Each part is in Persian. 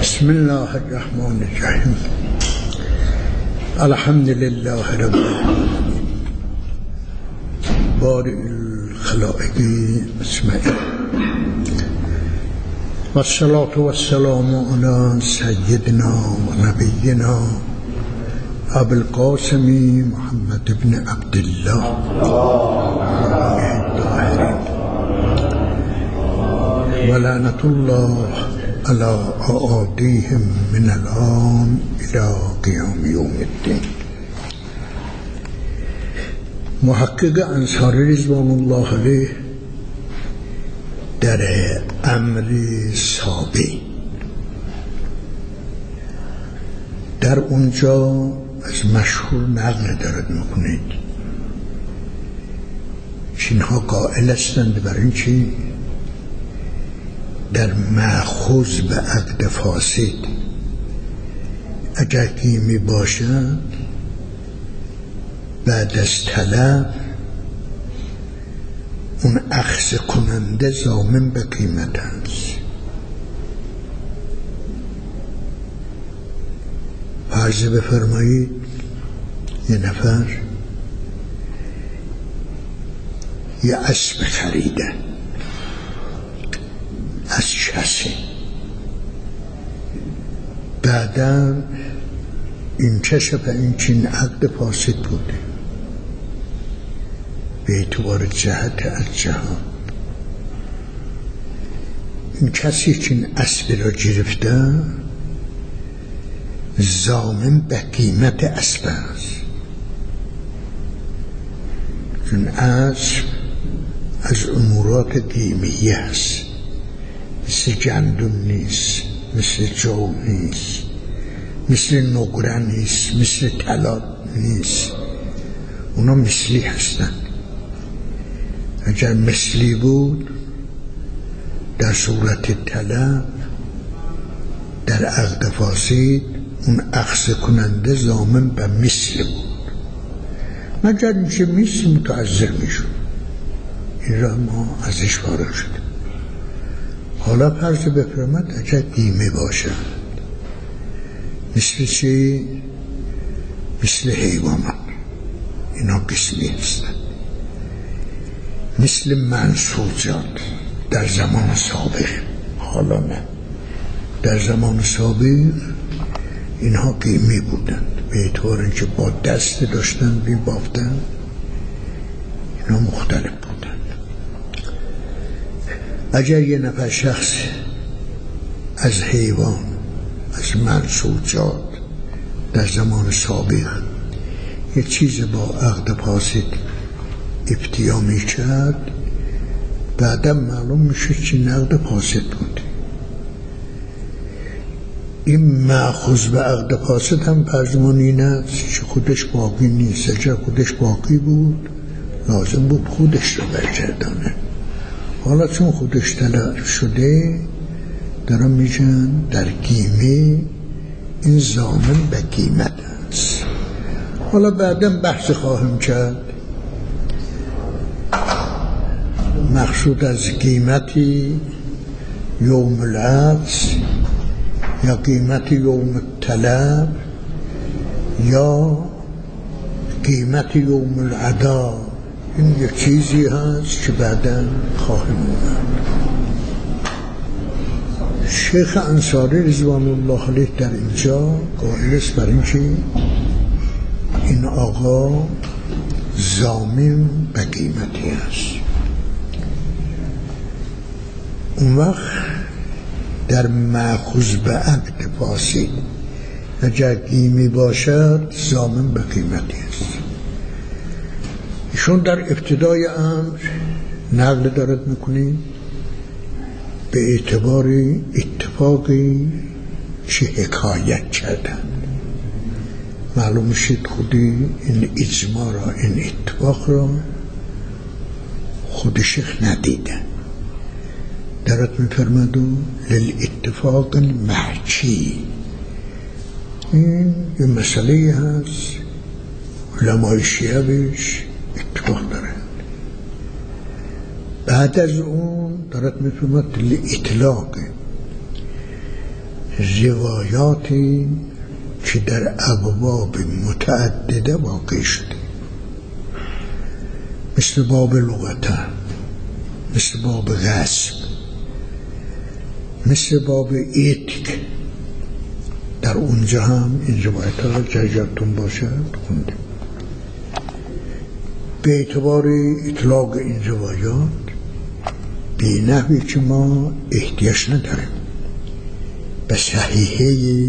بسم الله الرحمن الرحیم. الحمد لله رب العالمین بارئ الخلائق اجمعین و الصلاة و السلام علی سیدنا و نبینا ابو القاسم محمد بن عبدالله و لعنت الله علی اعادیهم من الان الى قیام یوم الدین. محقق انصاری رضوان الله علیه در امر سابی در اونجا از مشهور نقل دارد میکنید چینها قائل هستند بر این چی در مأخوذ به عقد فاسد اگر گیمی باشد بعد از طلب اون اخذ کننده ضامن به قیمت است. فرض بفرمایید یه نفر یه اسب خریده از کسی، بعدا این کشف این چین عقد فاسد بوده به اعتبار جهت از جهان. این کسی که این اسب را گرفته ضامن به قیمت اسب است، چون اسب از امورات قیمیه است، مثل گندم نیست، مثل جو نیست، مثل نقره نیست، مثل طلا نیست، اونا مثلی هستند. اگر مثلی بود در صورت طلب در عقد فاسد اون اخذ کننده ضامن به مثل بود، مگر میشه مثل متعذر میشود. این را ما ازش فارغ شدیم. حالا فرض بفرماد اگر قیمه باشد، مثل چی؟ مثل حیوانات، اینا قسمی هستند، مثل منسوجات در زمان سابق. حالا نه، در زمان سابق اینها قیمی بودند به اعتبار اینکه با دست داشتن می‌بافتن، اینا مختلف بودند. اگر یه نفر شخص از حیوان، از منسوجات در زمان سابق یک چیز با عقد فاسد ابتیا می‌کرد، بعدا معلوم میشه که عقد فاسد بود. این مأخوذ به عقد فاسد هم فرضمون این است که خودش باقی نیست. اگر خودش باقی بود لازم بود خودش رو برگردانه. حالا چون خودش تلف شده دارم میگن در قیمه این ضامن به قیمت است. حالا بعدا بحث خواهم کرد مقصود از قیمتی یوم العرض یا قیمت یوم طلب یا قیمت یوم العدا. این یک چیزی هست که بعدا خواهیم اومد. شیخ انصاری رضوان الله علیه در اینجا قائل است بر این که این آقا ضامن به قیمتی است. اون وقت در مأخوذ به عقد فاسد اگر قیمی باشد ضامن به قیمتی است. ایشون در ابتدای امر نقل دارد میکنید به اعتبار اتفاقی چه حکایت کردن. معلوم شد خودی این اجماع را، این اتفاق را خود شیخ ندیدن. دارد میفرمد للاتفاق المحکی. این یه مسئله هست علمای شیعه بهش اتفاق دارند. بعد از اون دارد میفرماد اطلاق روایاتی که در ابواب متعدده واقع شده، مثل باب لغت، مثل باب غصب، مثل باب ایتک. در اونجا هم این روایت ها را جایتون باشد خونده. به اعتبار اطلاق این روایات به نحوی که ما احتیاج نداریم به صحیحه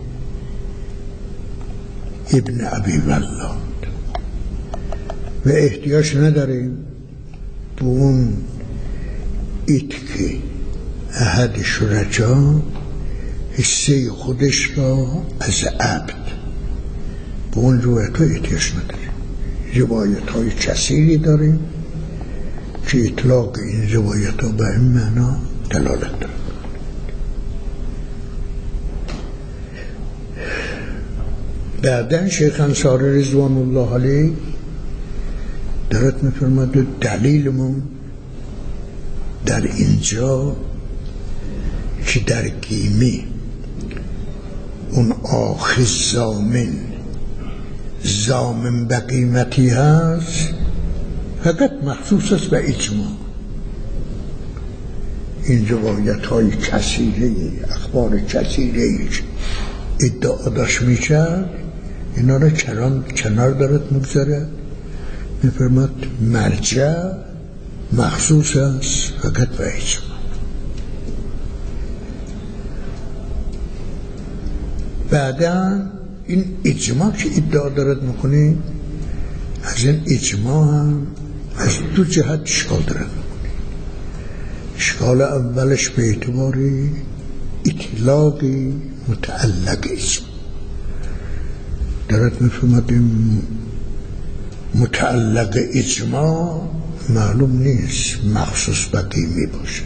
ابن ابی ولاد و احتیاج نداریم به اون ایتک احد شرجا حصه خودش را از عبد، به اون روایت ها احتیاج نداریم. روایت های کثیری داریم که اطلاق این روایت ها به این معنا دلالت دارد. بعدن شیخ انصاری رضوان الله علیه دارد میفرماد دلیلمون در اینجا که در گیمی اون آخذ زامن به قیمتی هست فقط مخصوص است به اجماع. این روایت های کثیره، اخبار کثیره ادعا داشت میشد، اینا را کنار دارد میگذارد، میفرماد مرجع مخصوص است فقط به اجماع. بعدا این اجماع که ادعا دارد میکنه، از این اجماع هم از دو جهت اشکال دارد میکنه. اشکال اولش به اعتبار اطلاق متعلق اجماع دارد میفرماد. متعلق اجماع معلوم نیست مخصوص به قیمی باشه.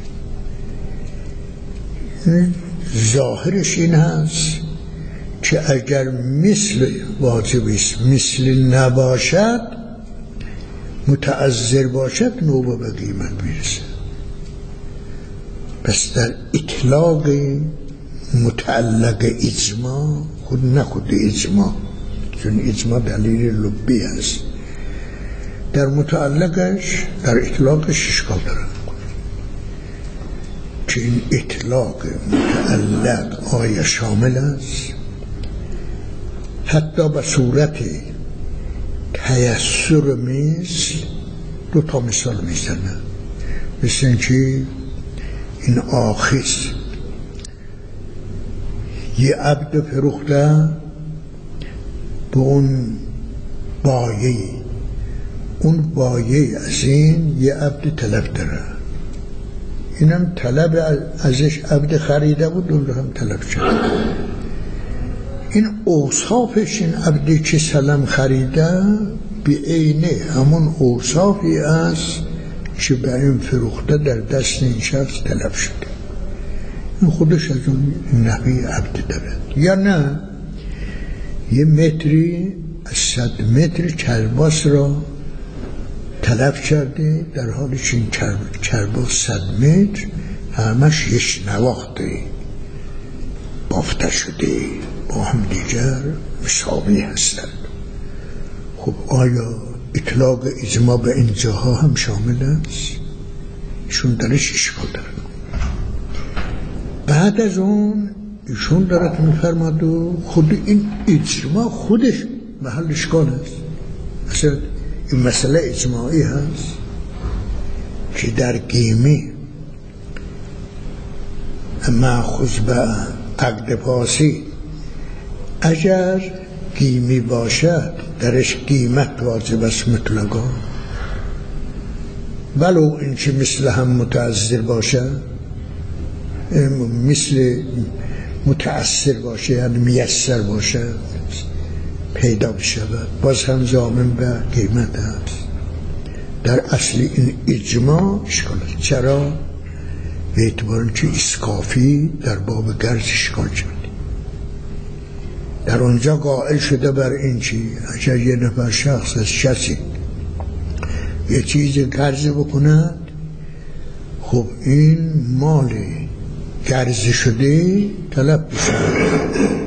ظاهرش این هست که اگر مثل واجب است، مثل نباشد، متعذر باشد، نوبه به قیمت میرسه. پس در اطلاق متعلق اجماع خود اجماع، چون اجماع دلیل لبی است، در متعلقش در اطلاقش اشکال دارد که این اطلاق متعلق آیا شامل است حتی به صورت تیسر مثل. دو تا مثال میزنم، مثل اینکه این آخذ یه عبد فروخته به اون بایه، اون بایه از این یه عبد طلب داره، اینم طلب ازش عبد خریده بود، اون رو هم طلب شد. این اوصافش این عبدی که سلم خریده به عینه همون اوصافی است که به این فروخته در دست این شخص طلب شده. این خودش از اون نحوی عبد دارد. یا نه یه متری از 100 متر کرباس را طلب کرده، در حالی که این کرباس 100 متر همش یک نواخته بافته شده، با هم دیگر مساوی هستند. خب آیا اطلاق اجماع به این جاها هم شامل است؟ ایشون درش اشکال دارد. بعد از اون ایشون دارد میفرماد و خود این اجماع خودش محل اشکال است. اصلا این مسئله اجماعی هست که در قیمه مأخوذ به عقد پاسی اگر قیمی باشد درش قیمت واجب است مطلقا، ولو اینکه مثل هم متعذر باشد، مثل متأثر باشه، یعنی میسر باشه پیدا بشود، باز هم ضامن به قیمت است. در اصل این اجماع اشکال است. چرا؟ به اعتبار اینکه اسکافی در باب قرض اشکال شد. در اونجا قائل شده بر این چی اگر یه نفر شخص از کسی یه چیز قرض بکند، خب این مال گرز شده طلب بشود،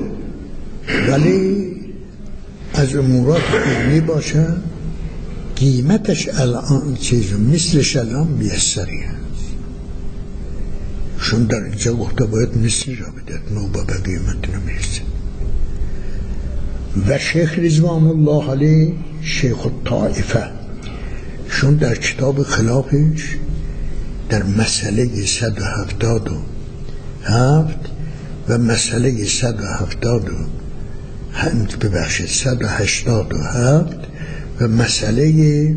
ولی از امورات علمی باشه قیمتش الان چیز مثلش الان میسری هست. شون در اینجا گفته باید مثلی را بدهد، نوبه به قیمت نمیرسه. و شیخ رضوان الله علیه شیخ الطائفه شون در کتاب خلافش در مسئله 177 و مسئله 187 و مسئله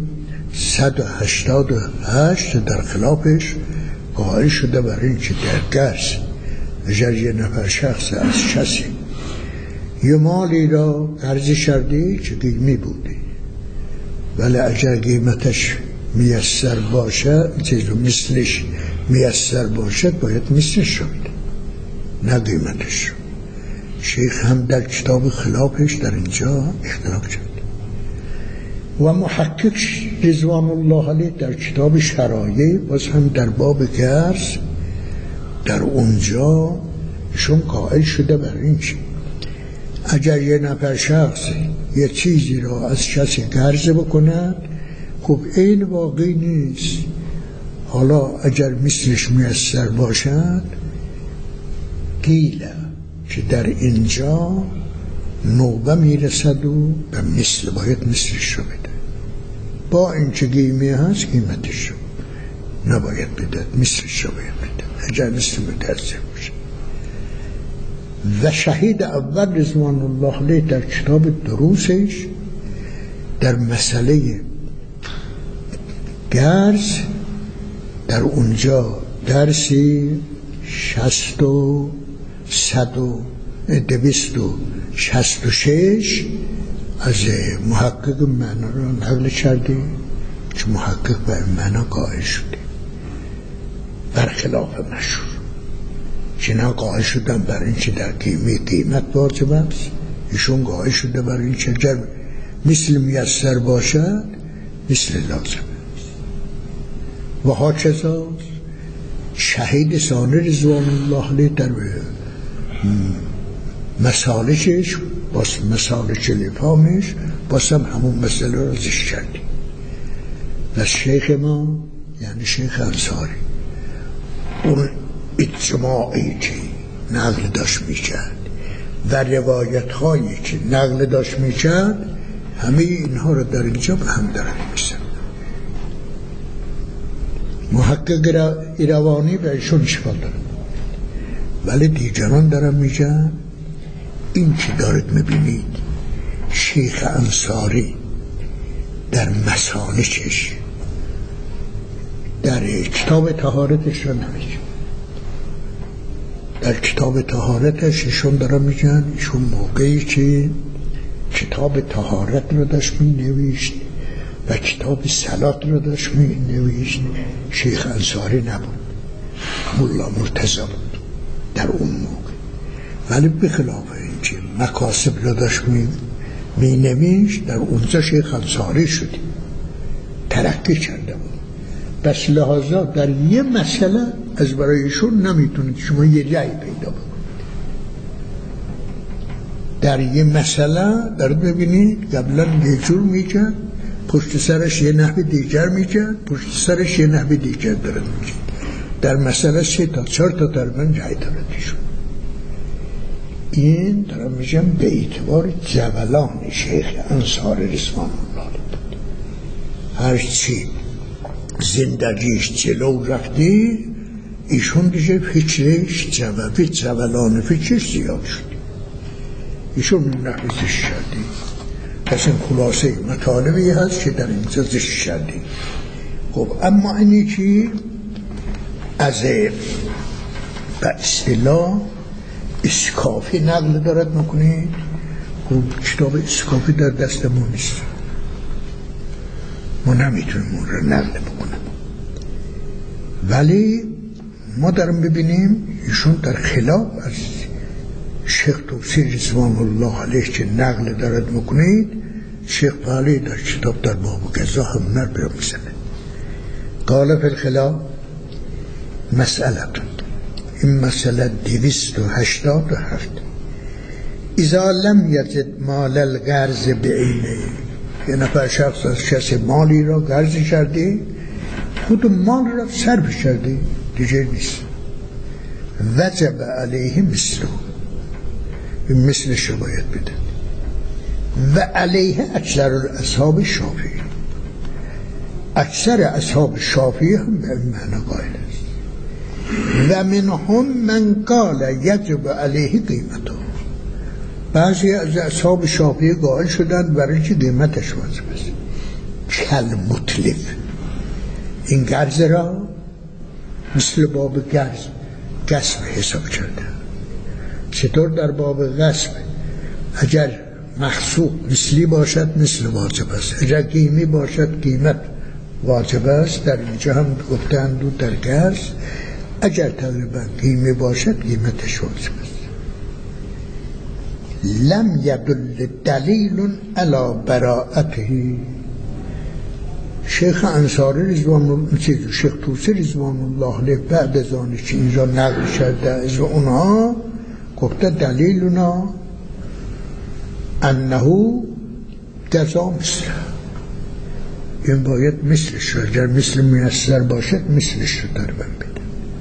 188 در خلافش قائل شده برای اینکه در گرز اگر یه نفر شخص از کسی یه مالی را قرض کرده که قیمی بوده، ولی اگر قیمتش میسر باشه چیزو مثلش میسر باشه باید مثلش رو بده، نه قیمتش. شیخ هم در کتاب خلافش در اینجا اختلاف کرد. و محقق رضوان الله علیه در کتاب شرایع باز هم در باب قرض در اونجا شون قائل شده بر این چی اگر یه نفر شخص یه چیزی را از کسی قرض بکند، خب این واقعی نیست، حالا اگر مثلش میسر باشد قیله که در اینجا نوبه میرسد و به مثل باید مثلش رو بده، با اینکه قیمه هست قیمتش رو نباید بده، مثلش رو باید بده اگر مثل مترزه باشه. و شهید اول رضوان الله علیه در کتاب دروسش در مسئله قرض در اونجا درسی 266 از محقق معنا را نقل کرده که محقق بر معنا قائل شده برخلاف مشهور که نه قائل شدن بر این که در قیمت واجب است، ایشون قائل شده بر این که اگر مثل میسر باشد مثل لازم است. و هاکذا شهید ثانی رضوان الله علیه در مسالکش باز مسالک الافهامش باز هم همون مسئله را ذکر کردیم. و شیخ ما یعنی شیخ انصاری اون اجماعی که نقل داشت میکرد و روایت هایی که نقل داشت میکرد همه اینها را در اینجا به هم دارن میسن. محقق ایروانی به ایشون اشکال دارن، ولی دیگران دارن میگن این که دارید میبینید شیخ انصاری در مسالکش در کتاب طهارتش را نمیگه، در کتاب طهارتش ایشون دارن میگن ایشون موقعی که کتاب طهارت رو داشت می نوشت و کتاب صلات رو داشت می نوشت شیخ انصاری نبود، ملا مرتضی بود در اون موقع، ولی بخلاف اینکه مکاسب رو داشت می نوشت در اونجا شیخ انصاری شدی ترقی کرده بود. بس لحاظا در یه مسئله از برایشون نمیتونید شما یه رأی پیدا بکنید. در یه مسئله در ببینید قبلا یه جور میکرد، پشت سرش یه نحو دیگر میکرد، پشت سرش یه نحو دیگر دارد میکرد. در مسئله 3 تا 4 تا تقریبا جای دارد ایشون. این دارم میگم به اعتبار جولان شیخ انصاری رضوان الله بود. هرچی زندگیش جلو رفتی ایشون دیگه فکرش جولان فکرش زیاد شد، ایشون نحوزش کردی. پس این خلاصه مطالبی هست که در اینجا زش کردی. خب اما اینی که از به اصطلاح اسکافی نقل دارد میکنید، خب کتاب اسکافی در دستمون نیست، ما نمیتونیم اون رو نقل بکنیم، ولی ما دارم ببینیم ایشون در خلاف از شیخ توسی رضوان الله علیه که نقل دارد میکنید، شیخ پالی در کتاب در باب قضا هم نر برمیزنه. قال فی الخلاف مسئلتون این مسئله 287. اذا لم یجد مال القرض بعینه، یه نفر شخص از کسی مالی را قرض کرده، خود مال را صرف کرده، دیگه نیست، وجب علیه مثله، این مثلش رو باید بده. و علیه اکثر اصحاب شافعی، اکثر اصحاب شافعی هم به این معنی قائل است. و منهم من قال یجب علیه قیمته، بعضی از اصحاب شافعی قائل شدند برای که قیمتش واجب است. کل متلف، این قرض را مثل باب قسم حساب کرده. چطور در باب قسم اگر مخصوص مثلی باشد مثل واجب است، اگر قیمی باشد قیمت واجب است، در اینجا هم گفتند و در قرض اگر تقریبا قیمی باشد قیمتش واجب است. لم یدل دلیل علی براءته. شیخ انصاری شیخ طوسی رضوان الله علیه بعد از آنی که اینجا نقل شده از اونها گفته دلیلنا انه جزا مثل، این باید مثلش رو، اگر مثل میسر باشد مثلش رو در بن بده،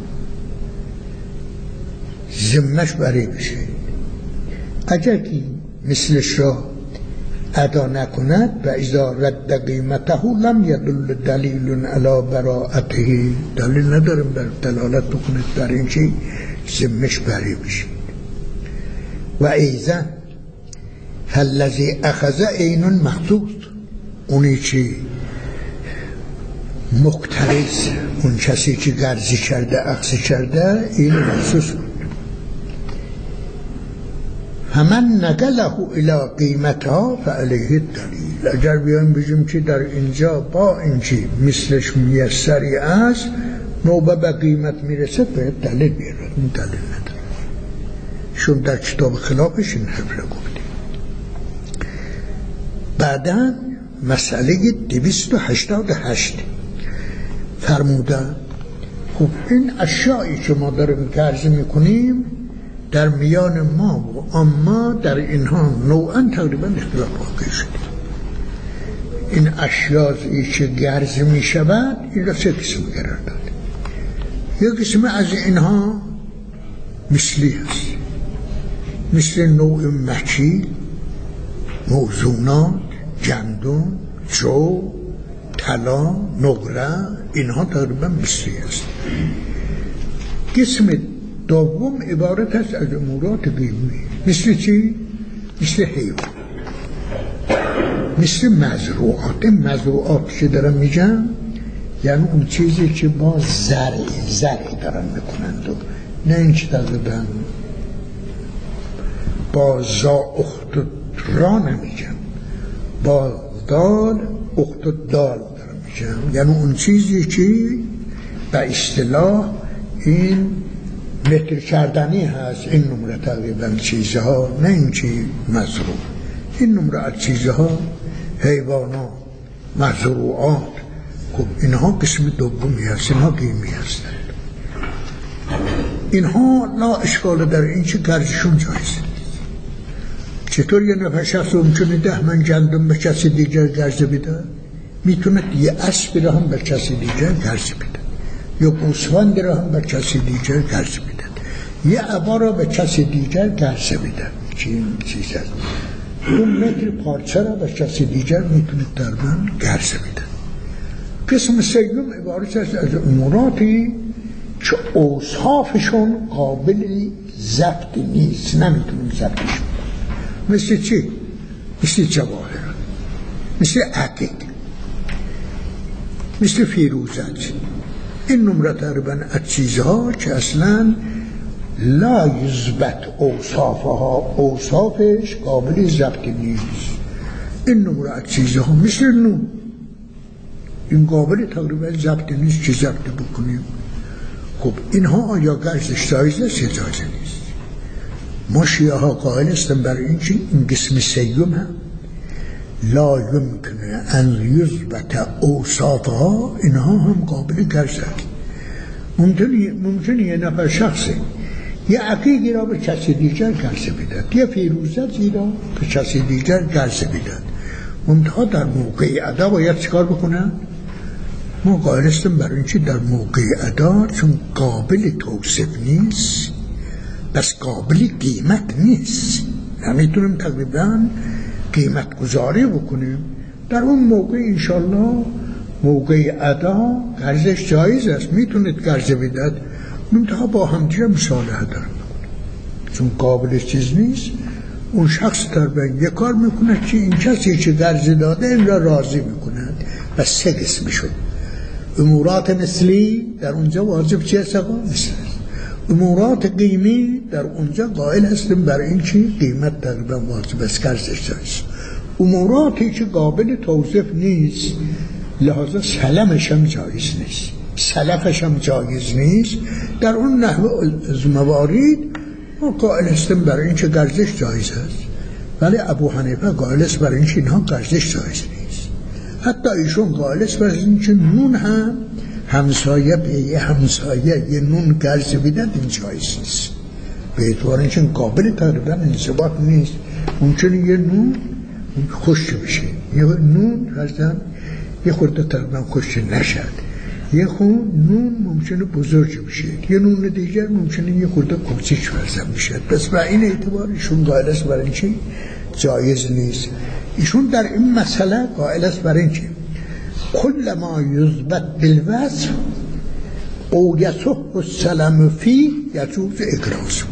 ذمش بری بشه. اگر که مثلش را ادا نکند و اذا رد قیمته لم یدل دلیل علی براءته، دلیل ندارم بر دلالت بکنید بر این که ذمش بری بشه. و ایضا الذی اخذ عین مخصوص، اونی که مقترض، اون کسی که قرضی کرده اخذ کرده این مخصوص بود. فمن نقله الی قیمتها فعلیه الدلیل. اگر بیایم بگیم که در اینجا با اینکه مثلش میسری است نوبه به قیمت میرسد باید دلیل بیارد، این دلیل نداره، شون در کتاب خلافش این حرف را گفتیم. بعدا مسئله 288 فرموده خب این اشیایی که ما داریم قرض میکنیم در میان ما و اما در اینها نوعا تقریبا اختلاف واقع شده. این اشیایی که قرض می شود این را 3 قسم قرار داده. یک قسم از اینها مثلی هست، مثل نوع مکی، موزونات، گندم، جو، طلا، نقره، اینها تقریبا مثلی هست. قسم دوم عبارت است از امورات قیمی، مثل چی؟ مثل حیوان، مثل مزروعات. مزروعات که دارم میگم یعنی اون چیزی که با زرع دارن میکنند و نه این که تقریبا با زا اخت را نمیگم، با دال اخت دال دارم میگم، یعنی اون چیزی که به اصطلاح این متر کردنی هست، این نمره تقریبا چیزها، نه این چی مزروع، این نمره از چیزها، حیوانات، مزروعات. خب اینها قسم دومی هست، اینها قیمی هستند. اینها لا اشکال در این چه قرضشون جایزه. چطور یه نفر شخص ممکنه 10 من گندم به کسی دیگر قرض بده؟ میتونه یه اسبی را هم به کسی دیگر قرض بده، یا گوسفند را هم به کسی دیگر قرض بده، یه عبا را به کسی دیگر قرض بده. که این چیز هست، اون متر پارچه را به کسی دیگر میتونه در من قرض بده. قسم سیوم عبارت است از اموراتی که اوصافشون قابل ضبط نیست، نمیتونیم ضبطش کنیم. مثل چی؟ مثل جواهر، مثل عقیق، مثل فیروزات. این نمره تقریبا از چیزها که اصلا لا یثبت اوصافها، اوصافش قابل ضبط نیست. این نمره از چیزها مثل نون، این قابل تقریبا ضبط نیست که ضبط بکنیم. خب اینها آیا قرضش جایز است یا جایز نیست؟ ما شیعه ها قائل هستن برای اینکه این قسم سیوم هم لا یمکنه ان یثبت اوصافها، اینها هم قابل قرض است. ممکنه یه نفر شخصی یه عقیقی را به کسی دیگر قرض بدهد، یه فیروزتی را به کسی دیگر قرض بدهد. منتها در موقع ادا باید چیکار بکنن؟ ما قائل هستیم برای اینکه در موقع ادا چون قابل توصیف نیست بس قابل قیمت نیست، نمیتونیم تقریبا قیمت گذاری بکنیم. در اون موقع انشالله موقع ادا قرضش جایز است، میتونید قرض بدهد، منتها با همدیگه مصالحه دارم چون قابل چیز نیست. اون شخص تقریبا یه کار میکنه که این کسی که قرض داده این را راضی میکند و سه قسم شد. امورات مثلی در اونجا واجب چیه سقا مثل امورات قیمی در اونجا قائل هستیم برای این که قیمت تقریبا واجب است، قرضش جایز. اموراتی که قابل توصیف نیست لحاظا سلمش هم جایز نیست، سلفش هم جایز نیست. در اون نحو از موارد ما قائل هستیم برای این که قرضش جایز است، ولی ابو حنیفه قائل است برای این که اینها قرضش جایز نیست. حتی ایشون قائل است برای این که نون هم همسایه به یه همسایه یه نون قرض بدن این جایز نیست، به اعتبار این که قابل تقریبا انضباط نیست. ممکنه یه نون خشک بشه، یه نون فرضاً یه خورده تقریبا خشک نشد، یه خون نون ممکنه بزرگ بشه، یه نون دیگر ممکنه یه خورده کوچیک فرضاً بشه. پس به این اعتبار ایشون قائل است برای اینکه جایز نیست. ایشون در این مسئله قائل است برای اینکه کل ما یثبت بالوصف او یصح السلم فی یجوز اقراض.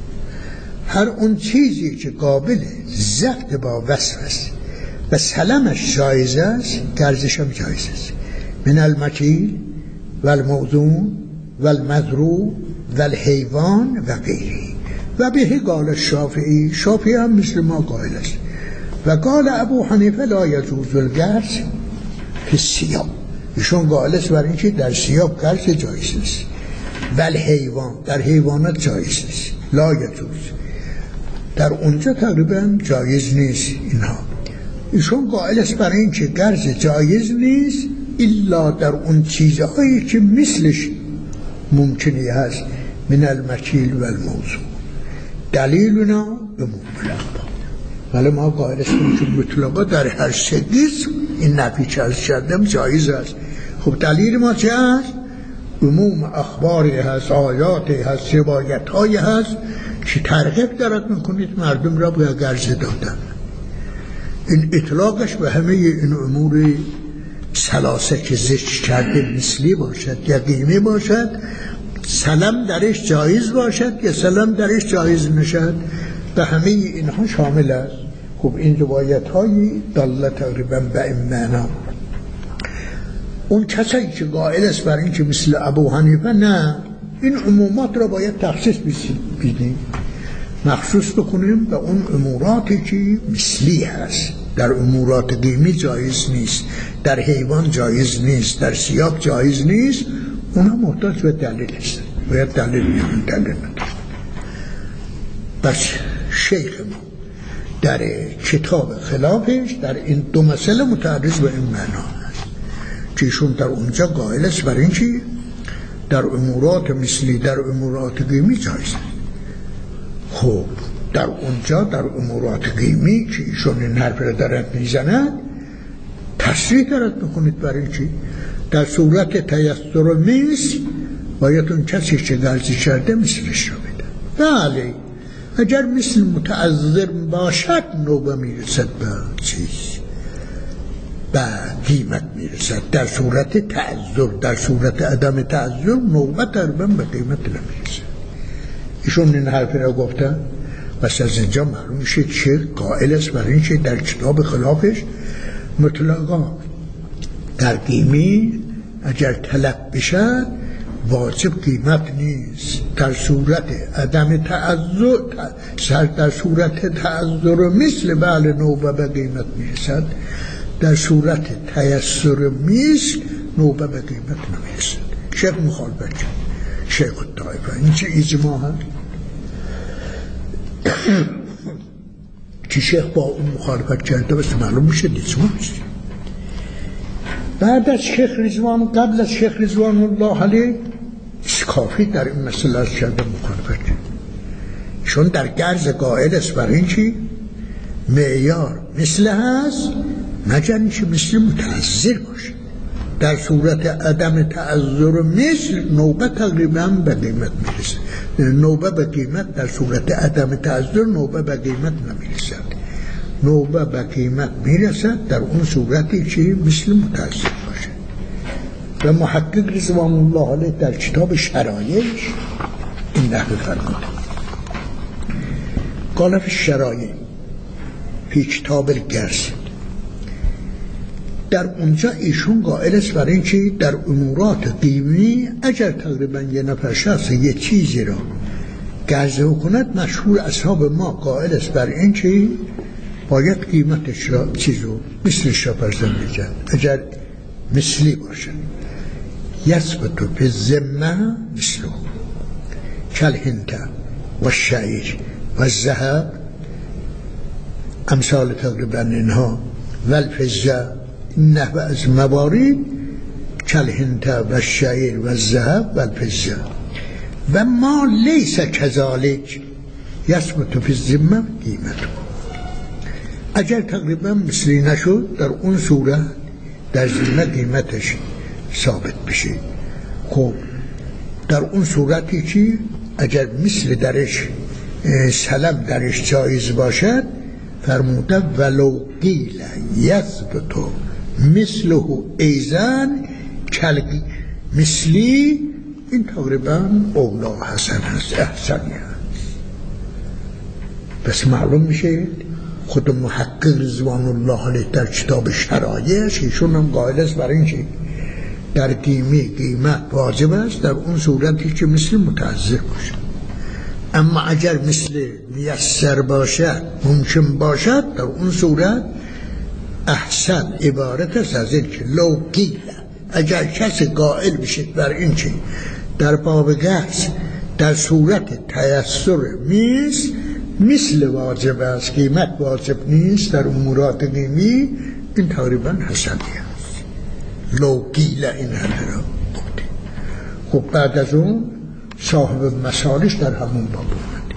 هر اون چیزی که قابل ضبط با وصف است و سلمش جایز است قرضش هم جایز است. من المکیل و الموزون و المزروع و الحیوان و غیره. و به قال الشافعی، شافعی هم مثل ما قائل است. و قال ابو حنیفه لا یجوز القرض فی الثیاب. ایشون قائل است برای اینکه در ثیاب قرض جایز است. و الحیوان، در حیوانات جایز است. لا یجوز، در اونجا تقریبا جایز نیست اینها. ایشون قائل است برای اینکه قرض جایز نیست الا در اون چیزهایی که مثلش ممکنی هست. من المکیل و الموضوع دلیلنا به مطلق. ولی ما قائل هستیم که مطلقا در هر سه قسم این نفی که عرض کردم جایز است. خب دلیل ما چه است؟ عموم اخباری هست، آیاتی هست، روایت‌هایی هست که ترغیب دارد میکنید مردم را به قرض دادن. این اطلاقش به همه این امور ثلاثه که ذکر کرده مثلی باشد یا قیمی باشد، سلم درش جایز باشد یا سلم درش جایز نشد، به همه اینها شامل است. خب این روایت های داله تقریبا به این معنا. اون کسایی که قائل است بر این که مثل ابو حنیفه نه، این عمومات را باید تخصیص بدیم، مخصوص بکنیم به اون اموراتی که مثلی هست. در امورات قیمی جایز نیست، در حیوان جایز نیست، در ثیاب جایز نیست. اونها محتاج به دلیل هستند، باید دلیل بیارن، دلیل ندارن. بس شیخ ما در کتاب خلافش در این دو مسئله متعرض به این معنا هست که ایشون در اونجا قائل است برای اینکه در امورات مثلی در امورات قیمی جایز. خب در اونجا در امورات قیمی که ایشون این حرف را دارد میزند تصریح دارد میکنید برای اینکه در صورت تیسر و مثل باید اون کسی که قرضی کرده مثلش را بده. بله اگر مثل متعذر باشد نوبه میرسد به چیز، به قیمت میرسد. در صورت تعذر، در صورت عدم تعذر نوبه تقریبا به قیمت نمیرسد. ایشون این حرف را گفتن. بس از اینجا معلوم میشه که قائل است برای اینکه در کتاب خلافش مطلقا در قیمی اگر طلب بشد واجب قیمت نیست. در صورت عدم تعذر، در صورت تعذر مثل بله نوبه به قیمت میرسد، در صورت تیسر مثل نوبه به قیمت نمیرسد. شیخ مخالفت کرد، شیخ الطائفه. این چه اجماع هست که شیخ با اون مخالفت کرده، بس معلوم میشه اجماع هست. بعد از شیخ رضوان، قبل از شیخ رضوان الله علیه اسکافی در این مسئله از کرده مخالفت، چون در گرز قائل است بر این چی معیار مثل هست مگر اینکه مثل متعذر باشه. در صورت عدم تعذر مثل نوبه تقریبا به قیمت میرسه، نوبه به قیمت در صورت عدم تعذر نوبه به قیمت نمیرسد، نوبه به قیمت میرسد در اون صورتی که مثل متعذر باشه. و محقق رضوان الله علیه در کتاب شرایعش این نحوه فرموده. قال فی الشرایع فی کتاب الگرز، در اونجا ایشون قائل است بر این که در امورات قیمی اگر تقریبا یه نفر شخص یه چیزی را گرزه کند، مشهور اصحاب ما قائل است بر این که باید قیمتش را چیزو مثلش را فرضاً بجد اگر مثلی باشد. یثبت فی الذمه مثله کالهنته و الشعیر و الذهب امثال تقریبا اینها و الفضه، نحو از موارد کالهنته و الشعیر و الذهب و الفضه. و ما لیس کذالک یثبت فی الذمه قیمته، اگر تقریبا مثلی نشد در اون صورت در ذمه قیمتش ثابت بشه. خب در اون صورتی که اگر مثل درش سلم درش جایز باشد فرموده ولو قیل یثبت مثله ایزن کل مثلی، این تقریبا اولا حسن هست، احسنی هست. پس معلوم میشه خود محقق رضوان الله علیه در کتاب شرایعش ایشون هم قائل است برای اینکه در قیمت واجب است در اون صورتی که مثل متعذر باشه، اما اگر مثل میسر باشد ممکن باشد در اون صورت احسن عبارت است از این که لو قیل، اگر کسی قائل بشید بر این که در باب قرض در صورت تیسر مثل واجب است قیمت واجب نیست در امورات قیمی، این تقریبا حسنی است. لو قیل این همه را گفته. خب بعد از اون صاحب مسالش در همون باب اومده.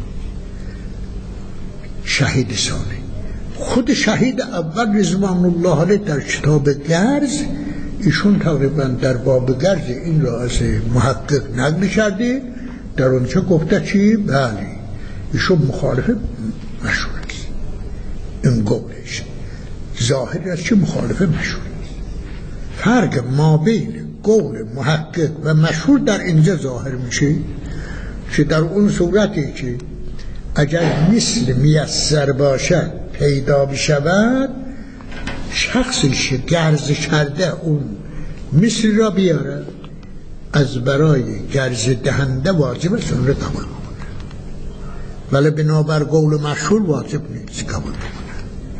شهید ثانی، خود شهید اول رضوان الله علیه در کتاب قرض ایشون تقریبا در باب قرض این را از محقق نقل کرده، در اونجا گفته چی؟ بله ایشون مخالف مشهور است، این قولش ظاهر است که مخالف مشهور است. فرق ما بین قول محقق و مشهور در اینجا ظاهر میشه که در اون صورتی که اگر مثل میسر باشد پیدا بشود، شخصی که قرض کرده اون مثل را بیاره، از برای قرض دهنده واجب است اون را قبول بکنه، ولی بنابر قول مشهور واجب نیست قبول بکنه.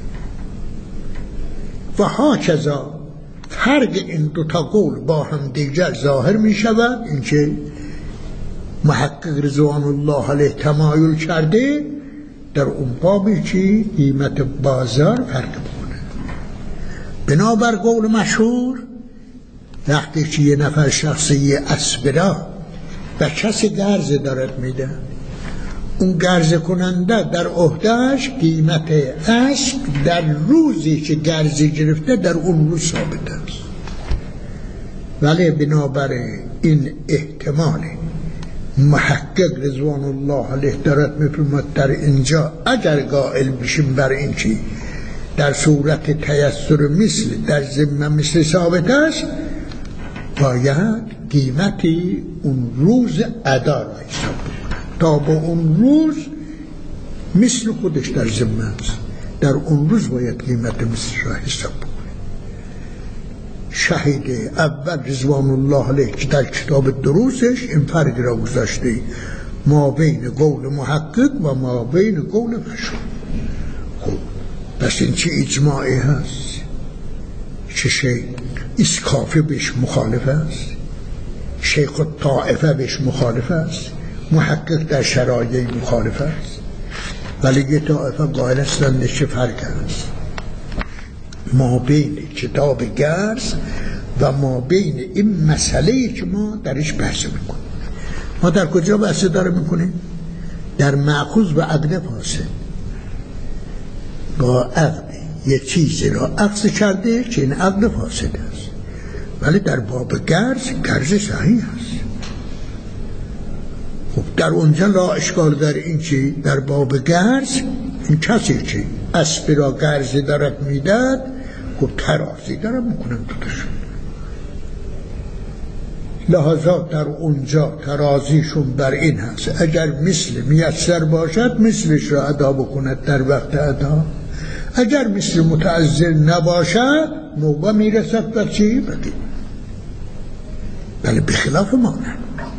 و هاکذا فرق این دوتا قول با هم دیگر ظاهر می شود، این که محقق رضوان الله علیه تمایل کرده در اون بابی که قیمت بازار فرق بکنه. بنابر قول مشهور وقتی که یه نفر شخصی اسبرا و کسی قرض دارد میده، اون قرض کننده در عهدهش قیمت اسب در روزی که قرض گرفته در اون روز ثابت است، ولی بنابر این احتمال محقق رضوان الله علیه دارد میفرماد در اینجا اگر قائل بشیم بر این که در صورت تیسر مثل در ذمه مثل ثابت است، باید قیمتی اون روز ادا را حساب بکنه تا با اون روز مثل خودش در ذمه است، در اون روز باید قیمت مثل را حساب بکنه. شهید اول رضوان الله علیه که در کتاب دروسش این فرق را گذاشته ما بین قول محقق و ما بین قول مشهور. خب پس این چه اجماعی هست؟ چه شیخ اسکافی بهش مخالف است، شیخ الطائفه بهش مخالف است، محقق در شرایع مخالف است، ولی یه طائفه قائل هستند چه فرق است ما بین کتاب قرض و ما بین این مسئله‌ای که ما درش بحث میکنیم. ما در کجا بحث داره میکنیم؟ در مأخوذ و عقد فاسد. با عقد یه چیزی را عقد کرده که این عقد فاسد است، ولی در باب گرز صحیح است. خب در اونجا لا اشکال در این چی؟ در باب گرز این کسی که اسب را گرزی دارد میداد، خب ترازی دارد میکنن دوتشون، لحاظا در اونجا ترازیشون بر این هست اگر مثل میسر باشد مثلش را ادا بکند در وقت ادا، اگر مثل متعذر نباشد نوبه میرسد بر چی؟ بگیم بله بخلاف ما نه.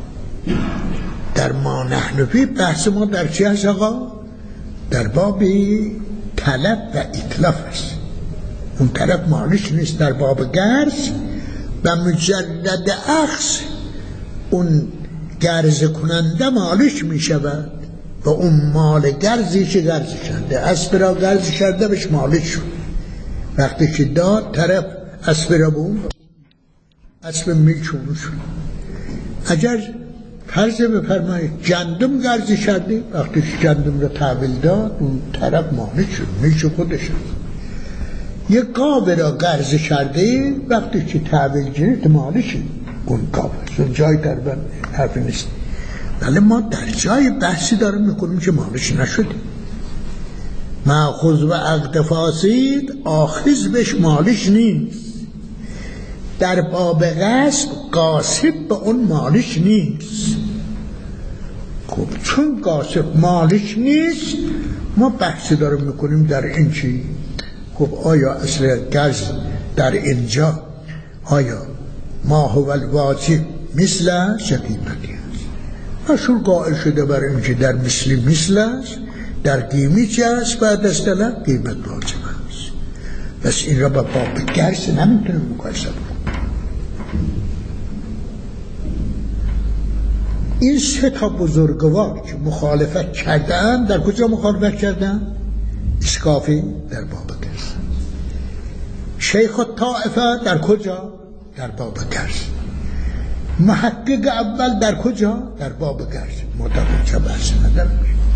در ما نحنفی بحث ما در چی هست آقا؟ در باب طلب و اتلاف است. اون طرف مالش نیست. در باب گرز و مجلد اخذ اون گرز کننده مالش می شود و اون مال گرزی که گرز کرده، اسب را گرز کرده بهش مالش شد. وقتی که داد طرف اسب را به اون اسب میچونه شد. اگر فرض بفرمایید گندم گرز کرده، وقتی که گندم را تحویل داد اون طرف مالش شد، میشه خودش شد. یک گاو را گرز کرده، وقتی که تحویل گرفت مالش اون گاو است. اون جای در من حرفی نیست، ولی ما در جای بحثی داریم میکنیم که مالش نشده. مأخوذ و عقد فاسد آخذ بهش مالش نیست. در باب غصب غاصب به اون مالش نیست. خب چون غاصب مالش نیست ما بحثی داریم میکنیم در این چی؟ خب آیا اصل گرز در اینجا آیا ما هو الواجب مثل شقیمتی است؟ اشون قائل شده بر اینکه در مثل است، در قیمی چه است؟ بعد از طلب قیمت واجب است. بس این را با باب گرز نمیتونیم مقایسه بکنیم. این سه تا بزرگوار که مخالفت کردن در کجا مخالفت کردن؟ اسکافی در باب گرز. شیخ الطائفه در کجا؟ در باب گرز. محقق اول در کجا؟ در باب گرز. متوجه بحث ندارم.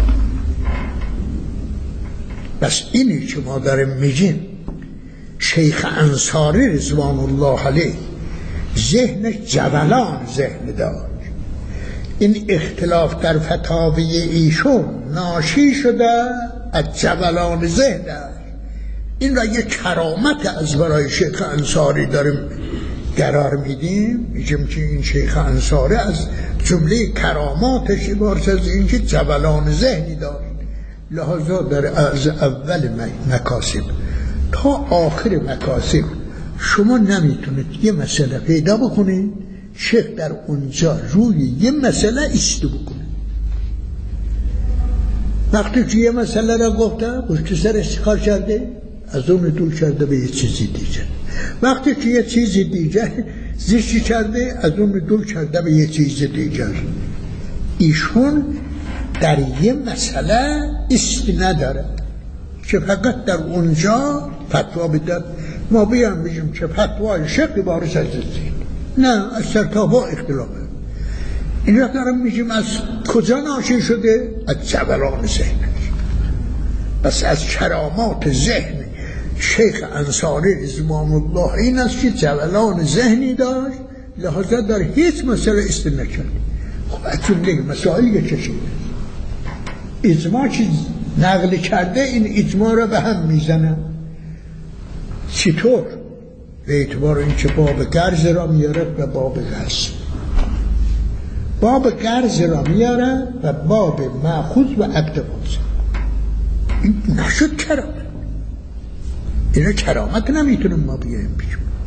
بس اینی که ما داریم میگیم شیخ انصاری رضوان الله علیه ذهن جولان ذهن دار. این اختلاف در فتاوی ایشون ناشی شده از جولان ذهن. این را یک کرامت از برای شیخ انصاری داریم قرار میدیم. میگیم که این شیخ انصاری از جمله کراماتش عبارت از این که جولان ذهنی دارد. لحاظا در از اول مکاسب تا آخر مکاسب شما نمیتونید یه مسئله پیدا بکنید شیخ در اونجا روی یه مسئله ایستو بکنه. وقتی که یه مسئله را گفته پشت سرش کار کرده، از اون دور کرده به یه چیزی دیگه. وقتی که یه چیزی دیگه زیشی کرده، از اون دور کرده به یه چیز دیگر. ایشون در یه مسئله ایستی نداره که فقط در اونجا فتوا بدد. ما بیان بگیم که فتوای شیخ بارش از زید، نه، از سرتابا اختلافه. این را دارم میگیم از کجا ناشی شده؟ از جولان ذهنش. بس از کرامات ذهن شیخ انصاری رضوان الله این است که جولان ذهنی داشت، لحاظا در هیچ مسئله استن نکرد. خب از جمله مسائلی که چشیده اجماع چیز نقل کرده، این اجماع را به هم میزنه. چطور؟ به اعتبار اینکه باب گرز را میاره و باب غصب. باب گرز را میاره و باب مأخوذ و عقد فاسد. این نشد کرامت. اینا کرامت نمیتونیم ما بگیم.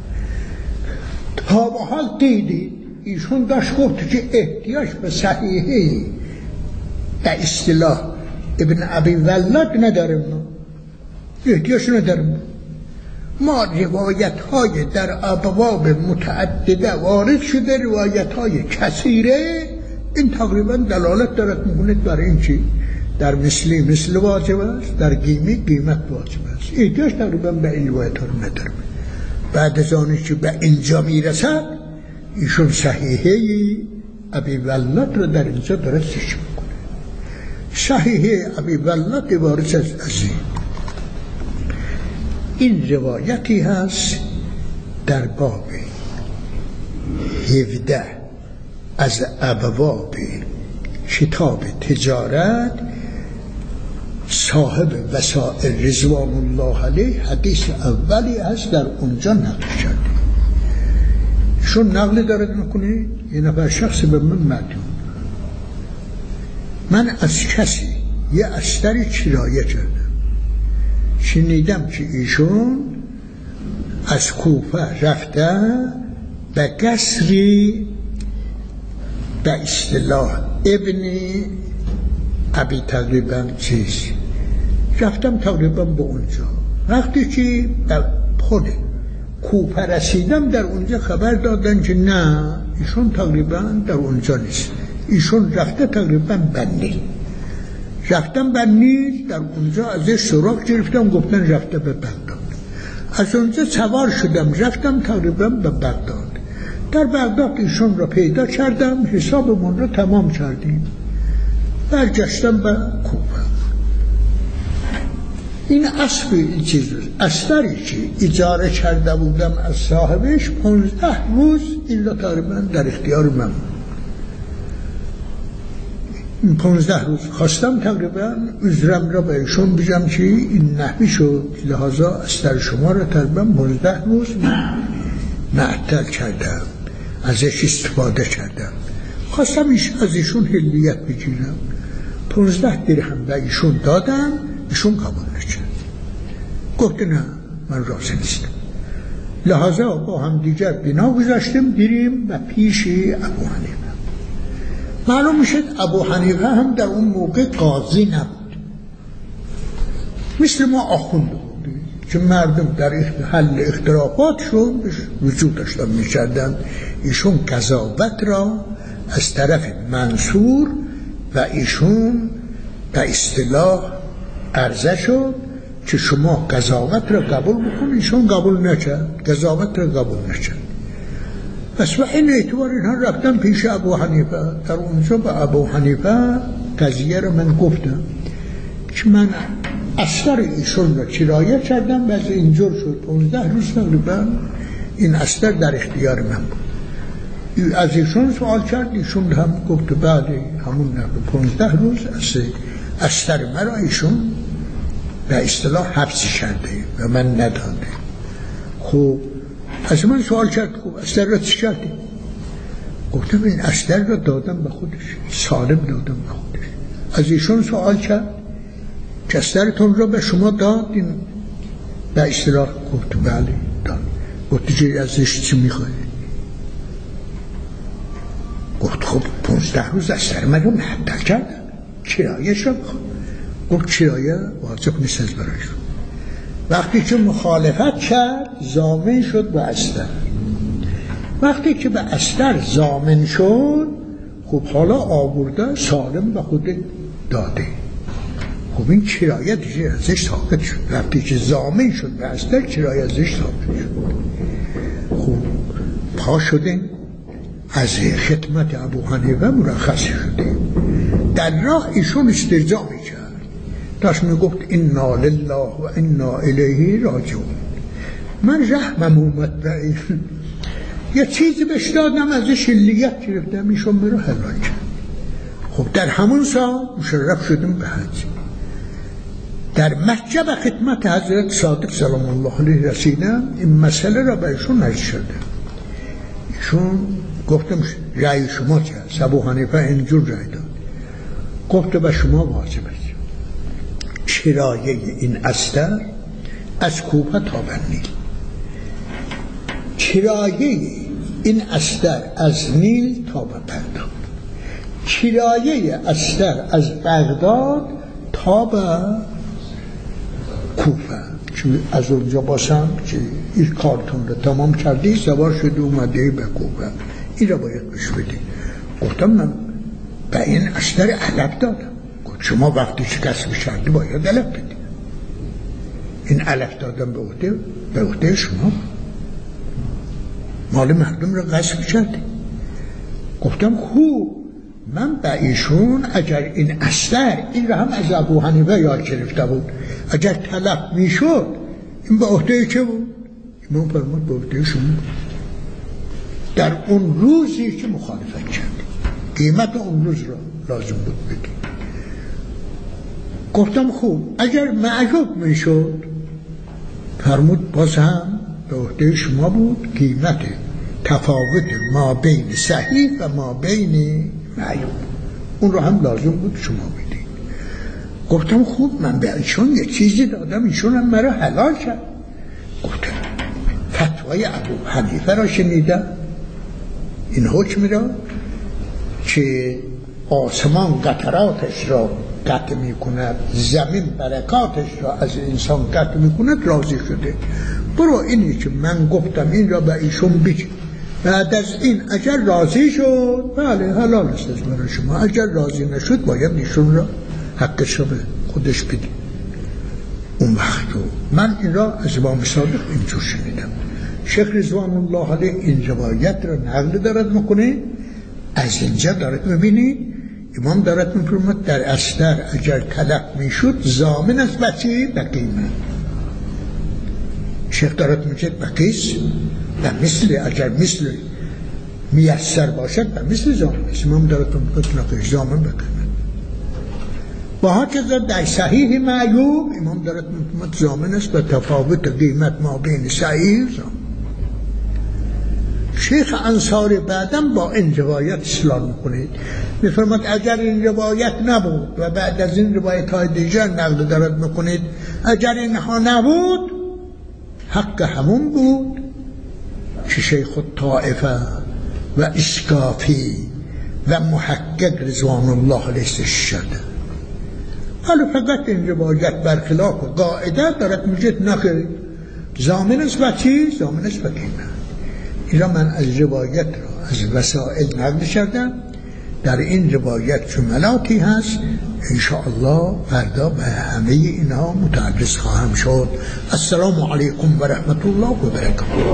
تا به حال دیدی ایشون داشت گفت که احتیاج به صحیحی به اصطلاح ابن ابی ولد نداریم، احتیاج نداریم. ما روایت های در ابواب متعدده وارد شده، روایت های کثیره. این تقریبا دلالت دارد میکنید برای این چی؟ در مثل واجب است، در قیمت واجب است. احتیاج تقریبا به این روایت ها رو نداریم. بعد از آنی که به اینجا میرسد ایشون صحیحی ابی ولاد رو در اینجا داره ذکر میکنه. صحیح ابی ولاد عبارت از این روایتی هست در باب 17 از ابواب کتاب تجارت، صاحب وسائل رضوان الله علیه حدیث اولی هست در اونجا نقل شده. شون نقل دارد میکنه یه نفر شخص به من مدیون، من از کسی یه استری کرایه کردم، شنیدم که ایشون از کوفه رفته به قصری به اصطلاح ابن ابی تقریبا چیز رفتم تقریبا به اونجا. وقتی که به خود کوفه رسیدم در اونجا خبر دادن که نه ایشون تقریبا در اونجا نیست، ایشون رفته تقریبا بنی. رفتم بنی، در اونجا ازش سراغ گرفتم، گفتن رفته به بغداد. از اونجا سوار شدم رفتم تقریبا به بغداد. در بغداد ایشون را پیدا کردم، حسابمون را تمام کردیم، برگشتم به کوفه. این اسب این چیز استری که اجاره کرده بودم از صاحبش 15 روز این را تقریبا در اختیار من. این 15 روز خواستم تقریبا عذرم را به ایشون بگم که این نحوی شد، لحاظا استر شما را تقریبا 15 روز معطل کردم، ازش استفاده کردم. خواستم از ایشون حلیت بگیرم، 15 درهم به ایشون دادم، ایشون قبول نکرد، گفت نه من راضی نیستم. لحاظا با هم دیگر بنا گذاشتیم بریم و پیش ابو حنیفه. معلوم میشد ابو حنیفه هم در اون موقع قاضی نبود، مثل ما آخوند بود که مردم در حل اختلافاتشون وجود داشتن میکردن. ایشون قضاوت را از طرف منصور و ایشون به اصطلاح عرضه شد که شما قضاوت را قبول بکن، ایشون قبول نکرد، قضاوت را قبول نکرد. پس و این اعتبار اینها رفتن پیش ابو حنیفه. در اونجا به ابو حنیفه قضیه را من گفتم که من استر ایشون را کرایه کردم و از اینجور شد 15 روز تقریبا این استر در اختیار من بود. از ایشون سوال کرد، ایشون هم گفت بله همون نبود 15 روز استر مرا ایشون به اصطلاح حبس کرده و من نداده. خب از من سوال کرد خب استر را چی کردی؟ گفتم این استر را دادم به خودش، سالم دادم به خودش. از ایشون سوال کرد که استرتون را به شما داد؟ این به اصطلاح گفت بله داد. گفت چه ازش چی میخوای؟ گفت خب 15 روز استر من رو معطل کردم، کرایه‌اش را بخواد. گفت کرایه واجب نیست از برایش. وقتی که مخالفت کرد ضامن شد به استر. وقتی که به استر ضامن شد خب حالا آورده سالم به خود داده. خب این کرایه دیگه ازش ثابت شد. وقتی که ضامن شد به استر کرایه ازش ثابت شد. خب پا شدیم از خدمت ابو حنیفه مرخص شدیم. در راه ایشون استرجاع میکرد، داشت میگفت انا لله و انا الیه راجعون. من رحمم اومد به این یه چیزی بهش دادم، ازش حلیت گرفتم، ایشون مرا حلال کرد. خب در همون سال مشرف شدیم به حج. در مکه به خدمت حضرت صادق سلام الله علیه رسیدم، این مسئله را به ایشون نشد شدم. ایشون گفتم رأی شما چه هست؟ ابو حنیفه اینجور رأی داد. گفت به شما واجب است کرایه این استر از کوفه تا بنی، کرایه این استر از نیل تا به بغداد، کرایه استر از بغداد تا به کوفه. که از اونجا باشم که این کارتون رو تمام کردی سوار شده اومده به کوفه، این را باید بش بدی. گفتم من به این استر علف دادم. گفت شما وقتی که کسب کردی باید علف بدی. این علف دادم به عهده شما، مال مردم را غصب کردی. گفتم خوب، من به ایشون اگر این استر، این را هم از ابو حنیفه یاد گرفته بود، اگر طلب میشد این به عهده چه بود؟ امام فرمود به عهده شما بود. در اون روزی که مخالفت کرد قیمت اون روز را لازم بود بگی. گفتم خوب، اگر معجوب میشد فرمود باز هم به عهده شما بود، قیمت تفاوت ما بین صحیح و ما بین معیوب اون رو هم لازم بود شما بدید. گفتم خوب، من به ایشون یه چیزی دادم، ایشون هم مرا حلال کرد. گفتم فتوای ابو حنیفه را شنیدم، این حکم را که آسمان قطراتش را قطع می کند، زمین برکاتش را از انسان قطع می کند، راضی شده. برو اینی که من گفتم این را به ایشون بگی، بعد از این اگر راضی شد بله حلال است از برای شما، اگر راضی نشد باید ایشون را حقش را به خودش بدی. اون وقت من این را از امام صادق اینجور شنیدم. شیخ رضوان الله علیه این روایت را نقل دارد میکنه. از اینجا دارد میبینید امام دارد میفرماید در استر اگر طلب میشد ضامن است بچه به قیمت. شیخ دارد میگه به قیس و مثل، اگر مثل میسر باشد و مثل ضامن است. امام دارد میفرماید ضامن به قیمت. با ها که در صحیح معیوب امام دارد میفرماید ضامن است به تفاوت قیمت ما بین صحیح ضامن. شیخ انصاری بعدم با این روایت اصلاح میکنید، میفرماید اگر این روایت نبود و بعد از این روایت های دیگر نقل دارد میکنید، اگر اینها نبود حق همون بود که شیخ الطائفه و اسکافی و محقق رضوان الله علیه شده. حالا فقط این روایت برخلاف قاعده دارد میگه نخیر ضامن است و چی؟ ضامن است و قیمت. اینا من از روایت را از وسائل نقل کردم. در این روایت جملاتی هست انشاءالله فردا به همه اینها متعرض خواهم شد. السلام علیکم و رحمت الله و برکاته.